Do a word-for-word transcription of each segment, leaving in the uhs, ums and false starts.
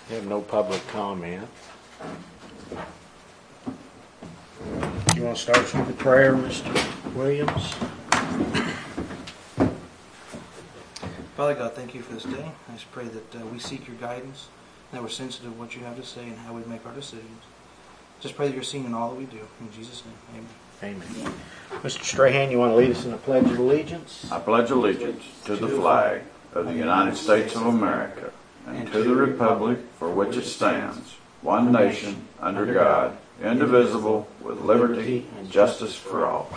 We have no public comment. You want to start us with a prayer, Mister Williams? Father God, thank you for this day. I just pray that uh, we seek your guidance, and that we're sensitive to what you have to say and how we make our decisions. Just pray that you're seen in all that we do. In Jesus' name, amen. Amen. Mister Strahan, you want to lead us in the Pledge of Allegiance? I pledge allegiance to the flag of the United States of America and to the republic for which it stands, one nation, under God, indivisible, with liberty and justice for all.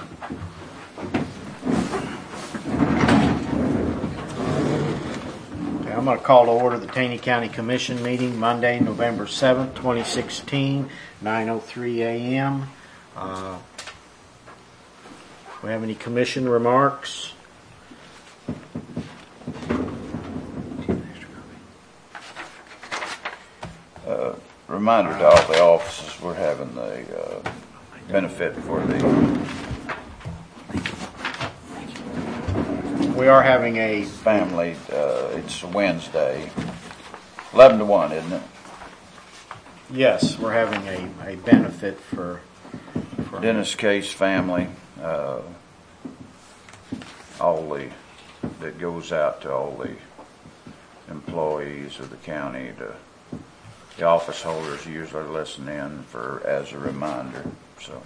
Okay, I'm going to call to order the Taney County Commission meeting Monday, November seventh, twenty sixteen, nine oh three a.m. Uh, we have any commission remarks? Uh, reminder to all the offices, we're having the uh, benefit for the... We are having a family, uh, it's Wednesday, eleven to one, isn't it? Yes, we're having a, a benefit for, for Dennis Case family, uh, all the, that goes out to all the employees of the county, to the office holders usually listen in for, as a reminder, so.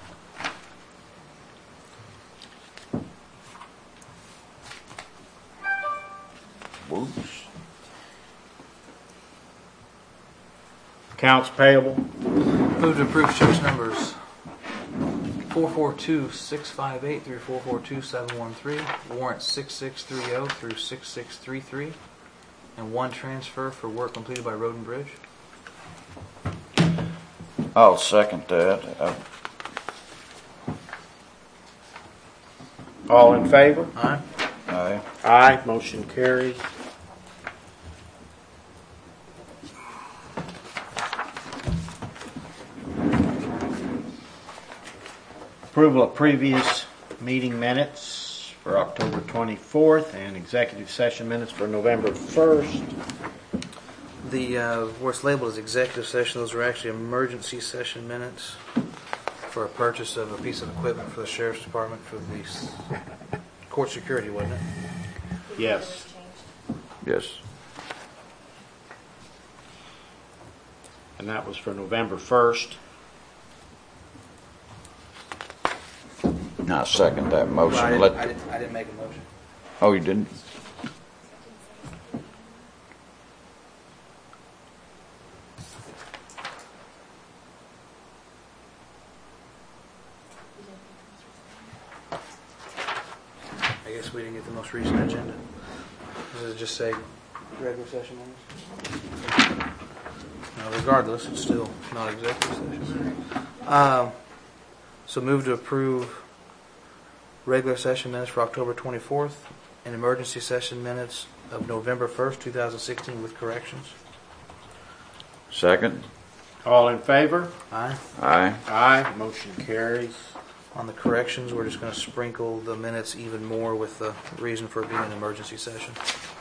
Whoops. accounts payable. Move to approve checks numbers four four two six five eight through four four two seven one three, warrant six six three zero through six six three three, and one transfer for work completed by Road and Bridge. I'll second that. Uh, All in favor? Aye. Aye. Aye. Motion carries. Approval of previous meeting minutes for October twenty-fourth and executive session minutes for November first. The uh, what's labeled as executive session, those are actually emergency session minutes for a purchase of a piece of equipment for the Sheriff's Department for the s- court security, wasn't it? Yes. Yes. And that was for November first. I second that motion. Well, I, didn't, Let I, didn't, I didn't make a motion. Oh, you didn't? I guess we didn't get the most recent agenda. Does it just say regular session minutes? No, regardless, it's still not executive session. Um, so move to approve regular session minutes for October twenty-fourth and emergency session minutes of November first, two thousand sixteen with corrections. Second? All in favor? Aye. Aye. Aye. Motion carries. On the corrections, we're just going to sprinkle the minutes even more with the reason for it being an emergency session.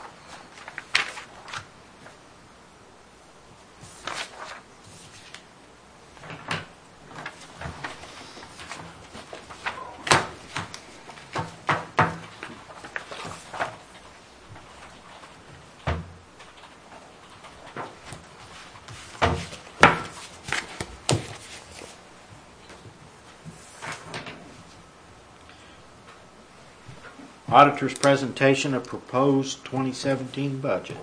Auditor's presentation of proposed twenty seventeen budget.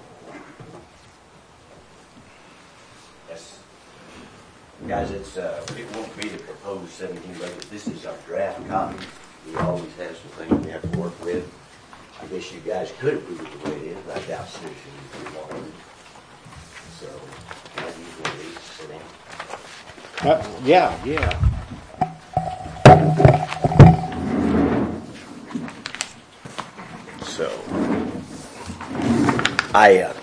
Yes. Guys, it's, uh, it won't be the proposed seventeen budget. This is our draft copy. We always have some things we have to work with. I guess you guys could approve it the way it is, but I doubt seriously if you wanted. So, can I use one of these to sit down? Uh, yeah, yeah. So, I, uh,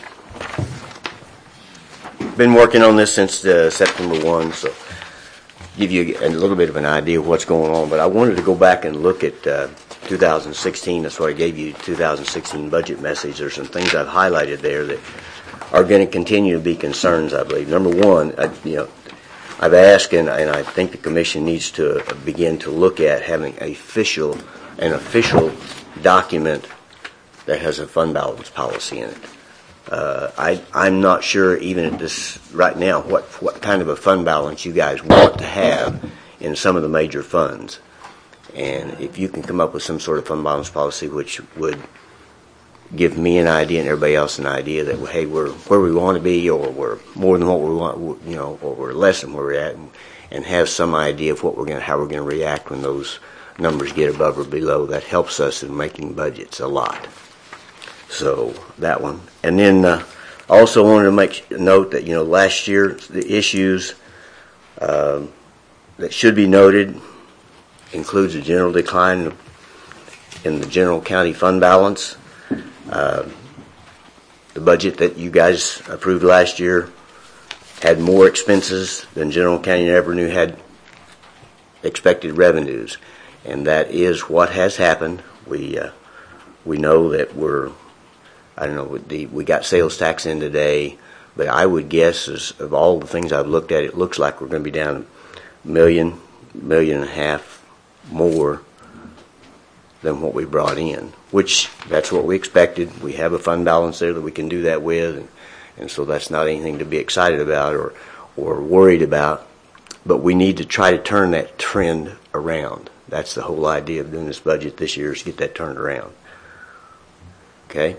been working on this since uh, September first, so give you a little bit of an idea of what's going on. But I wanted to go back and look at uh, two thousand sixteen. That's why I gave you two thousand sixteen budget message. There's some things I've highlighted there that are going to continue to be concerns, I believe. Number one, I, you know, I've asked, and, and I think the commission needs to begin to look at having a official, an official document that has a fund balance policy in it. Uh, I, I'm not sure even at this right now what what kind of a fund balance you guys want to have in some of the major funds. And if you can come up with some sort of fund balance policy which would give me an idea and everybody else an idea that, hey, we're where we want to be, or we're more than what we want, you know, or we're less than where we're at, and, and have some idea of what we're going, how we're going to react when those numbers get above or below. That helps us in making budgets a lot. So that one, and then uh, also wanted to make note that, you know, last year the issues uh, that should be noted includes a general decline in the general county fund balance. Uh, the budget that you guys approved last year had more expenses than general county revenue had expected revenues, and that is what has happened. We uh, we know that we're, I don't know, the, we got sales tax in today, but I would guess, as of all the things I've looked at, it looks like we're going to be down a million, million and a half more than what we brought in, which that's what we expected. We have a fund balance there that we can do that with, and, and so that's not anything to be excited about or or worried about. But we need to try to turn that trend around. That's the whole idea of doing this budget this year, is to get that turned around. Okay.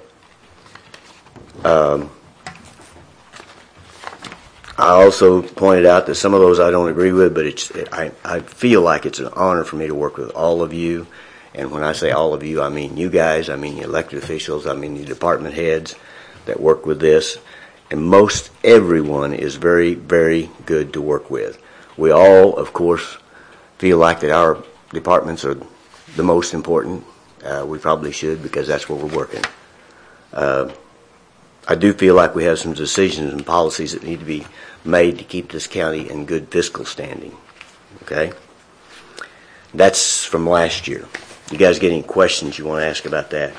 Um, I also pointed out that some of those I don't agree with, but it's I, I feel like it's an honor for me to work with all of you. And when I say all of you, I mean you guys, I mean the elected officials, I mean the department heads that work with this. And most everyone is very, very good to work with. We all, of course, feel like that our departments are the most important. Uh, we probably should, because that's where we're working. Uh, I do feel like we have some decisions and policies that need to be made to keep this county in good fiscal standing. Okay? That's from last year. You guys get any questions you want to ask about that?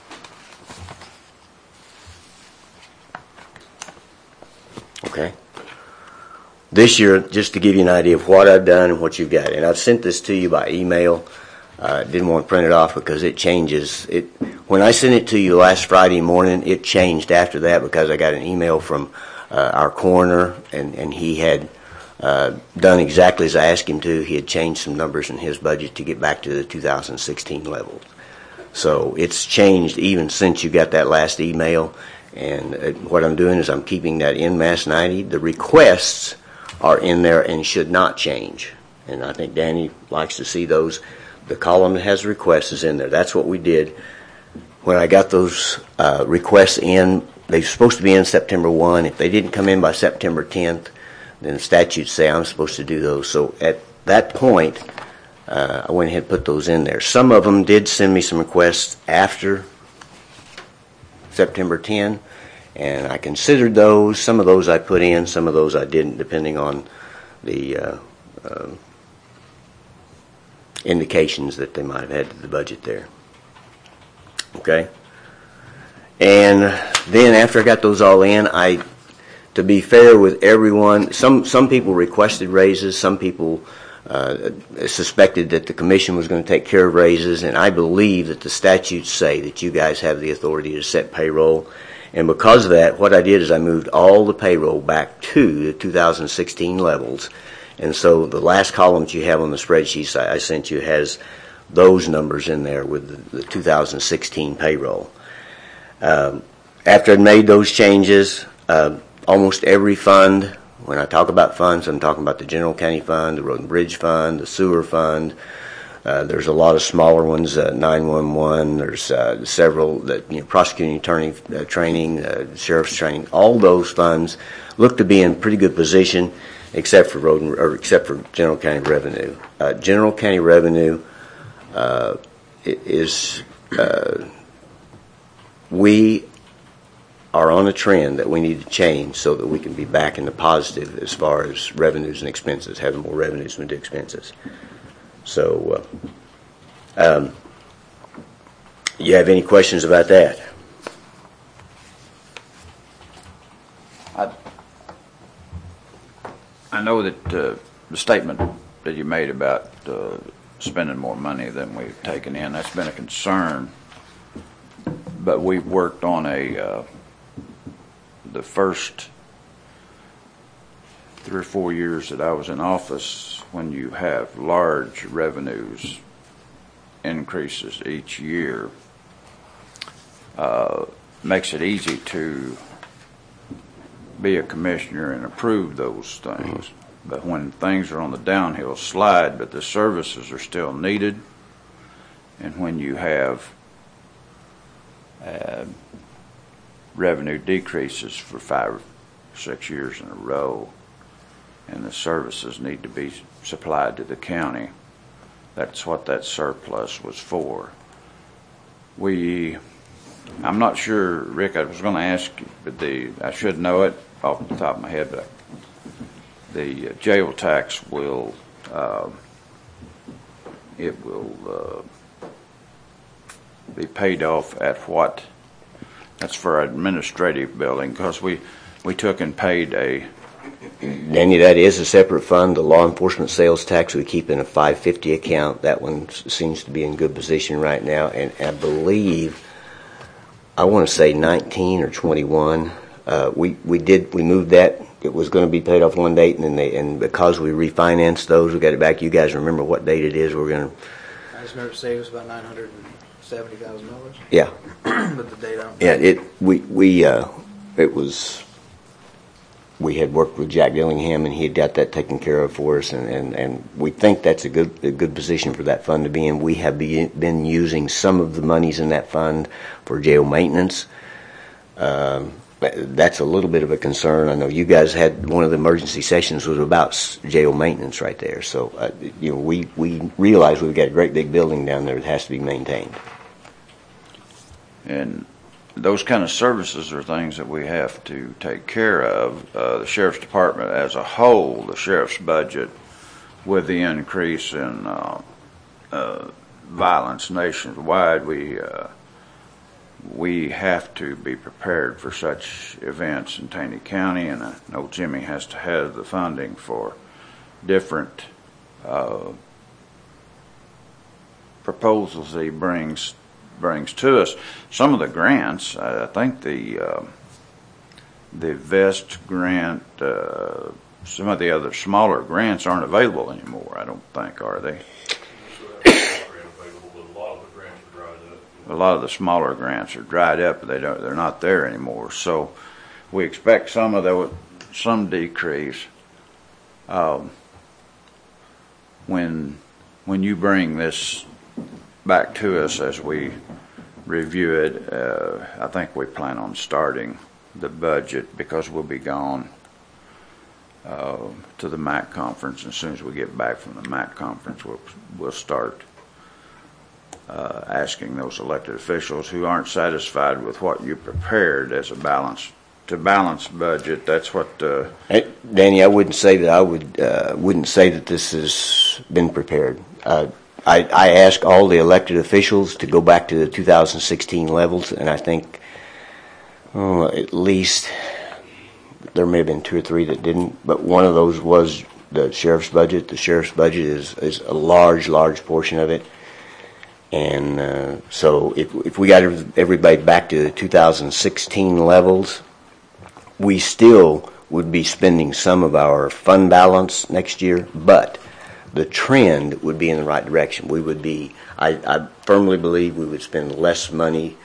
Okay. This year, just to give you an idea of what I've done and what you've got, and I've sent this to you by email. Uh, didn't want to print it off because it changes. It when I sent it to you last Friday morning, it changed after that because I got an email from uh, our coroner, and, and he had uh, done exactly as I asked him to. He had changed some numbers in his budget to get back to the two thousand sixteen levels. So it's changed even since you got that last email. And uh, what I'm doing is I'm keeping that in Mass ninety. The requests are in there and should not change. And I think Danny likes to see those. The column that has requests is in there. That's what we did. When I got those uh, requests in, they're supposed to be in September first. If they didn't come in by September tenth, then the statutes say I'm supposed to do those. So at that point, uh, I went ahead and put those in there. Some of them did send me some requests after September tenth, and I considered those. Some of those I put in, some of those I didn't, depending on the uh, uh, indications that they might have had to the budget there. Okay? And then after I got those all in, I, to be fair with everyone, some, some people requested raises, some people uh, suspected that the commission was going to take care of raises, and I believe that the statutes say that you guys have the authority to set payroll. And because of that, what I did is I moved all the payroll back to the two thousand sixteen levels. And so the last columns you have on the spreadsheets I, I sent you has those numbers in there with the, the two thousand sixteen payroll. Um, after I'd made those changes, uh, almost every fund, when I talk about funds, I'm talking about the General County Fund, the Road and Bridge Fund, the Sewer Fund. Uh, there's a lot of smaller ones, uh, nine one one. There's uh, several that, you know, prosecuting attorney uh, training, uh, sheriff's training. All those funds look to be in pretty good position, except for road and, or except for General County Revenue. Uh, General County Revenue uh, is uh, we are on a trend that we need to change so that we can be back in the positive as far as revenues and expenses, having more revenues than we do expenses. So, uh, um, you have any questions about that? I know that uh, the statement that you made about uh, spending more money than we've taken in, that's been a concern. But we've worked on a, uh, the first three or four years that I was in office, when you have large revenues increases each year, uh, makes it easy to be a commissioner and approve those things. But when things are on the downhill slide, but the services are still needed, and when you have uh, revenue decreases for five or six years in a row, and the services need to be supplied to the county, that's what that surplus was for. We, I'm not sure, Rick, I was going to ask you, but the, I should know it off the top of my head, but the jail tax will, uh, it will uh, be paid off at what? That's for our administrative building, because we, we took and paid a, Danny, that is a separate fund. The law enforcement sales tax we keep in a five fifty account. That one seems to be in good position right now, and I believe, I want to say nineteen or twenty-one. Uh, we we did we moved that. It was going to be paid off one date, and then they, and because we refinanced those, we got it back. You guys remember what date it is? We're going to. I just remember saying it was about nine hundred and seventy thousand dollars. Yeah. But the date I don't. Yeah. It we we uh, it was. We had worked with Jack Dillingham, and he had got that taken care of for us, and, and, and we think that's a good a good position for that fund to be in. We have be, been using some of the monies in that fund for jail maintenance. Um, that's a little bit of a concern. I know you guys had one of the emergency sessions was about jail maintenance right there. So uh, you know, we we realize we've got a great big building down there that has to be maintained. and those kind of services are things that we have to take care of. Uh, the sheriff's department as a whole, the sheriff's budget, with the increase in uh, uh, violence nationwide, we uh, we have to be prepared for such events in Taney County, and I know Jimmy has to have the funding for different uh, proposals that he brings brings to us. Some of the grants, I think the uh, the VEST grant, uh, some of the other smaller grants aren't available anymore, I don't think, are they? A lot of the smaller grants are dried up, but they don't, they're not there anymore. So we expect some of the, some decrease. Um, when when you bring this back to us as we review it, uh, I think we plan on starting the budget because we'll be gone uh, to the M A C conference. As soon as we get back from the M A C conference, we'll we'll start uh, asking those elected officials who aren't satisfied with what you prepared as a balance to balance budget. That's what. Uh, hey, Danny, I wouldn't say that I would uh, wouldn't say that this has been prepared. Uh, I, I asked all the elected officials to go back to the two thousand sixteen levels, and I think oh, at least there may have been two or three that didn't, but one of those was the sheriff's budget. The sheriff's budget is, is a large, large portion of it. And uh, so if, if we got everybody back to the two thousand sixteen levels, we still would be spending some of our fund balance next year, but the trend would be in the right direction. We would be, I, I firmly believe we would spend less money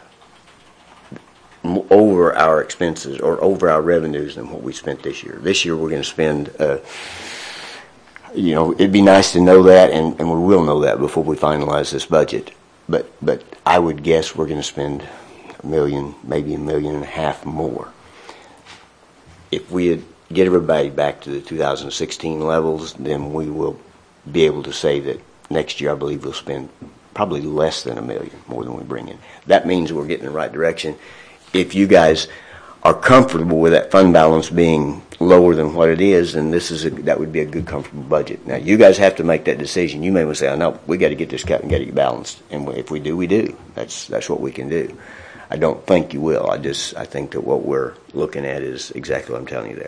over our expenses or over our revenues than what we spent this year. This year we're going to spend, uh, you know, it'd be nice to know that, and, and we will know that before we finalize this budget. But, but I would guess we're going to spend a million, maybe a million and a half more. If we had get everybody back to the two thousand sixteen levels, then we will be able to say that next year I believe we'll spend probably less than a million more than we bring in. That means we're getting in the right direction. If you guys are comfortable with that fund balance being lower than what it is, then this is a, that would be a good, comfortable budget. Now, you guys have to make that decision. You may well say, "I know we got to get this cut and get it balanced," and if we do, we do. That's that's what we can do. I don't think you will. I just I think that what we're looking at is exactly what I'm telling you there.